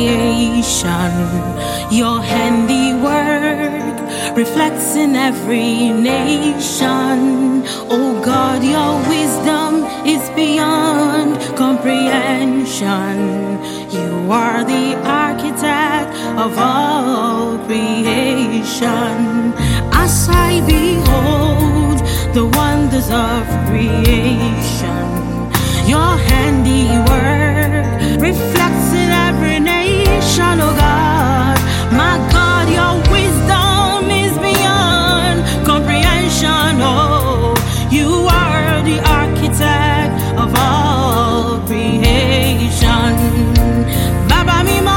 creation. Your handiwork reflects in every nation. Oh God, your wisdom is beyond comprehension. You are the architect of all creation. As I behold the wonders of creation, your handiwork reflects in every nation. Oh God, my God, your wisdom is beyond comprehension. Oh, you are the architect of all creation. Baba Mimo,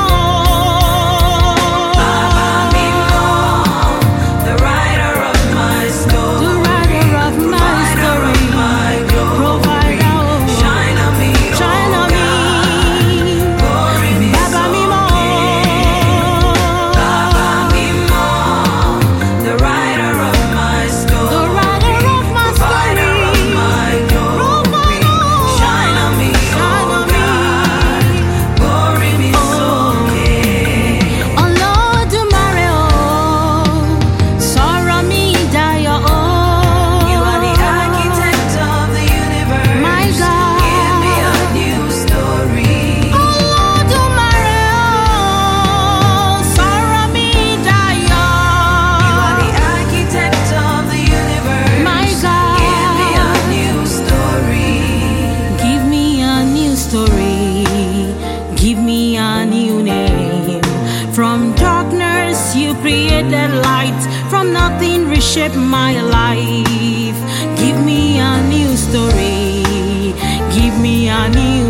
the writer of my story, the writer of my story, provider, shine on me, shine on me. glory be Baba Mimo, Baba Mimo, the writer of my story, the writer of my provider of story, my glory, shine on me, shine on me. glory be Olódùmarè o, sọ̀rọ̀ mi dayọ̀ o. You are the architect of the universe. My God. Give me a new story. Olódùmarè o, sọ̀rọ̀ mi dayọ̀. You are the architect of the universe. My God. Give me a new story. Give me a new story. Give me a new name. From darkness you created light. From nothing reshaped my life. Give me a new story. Give me a new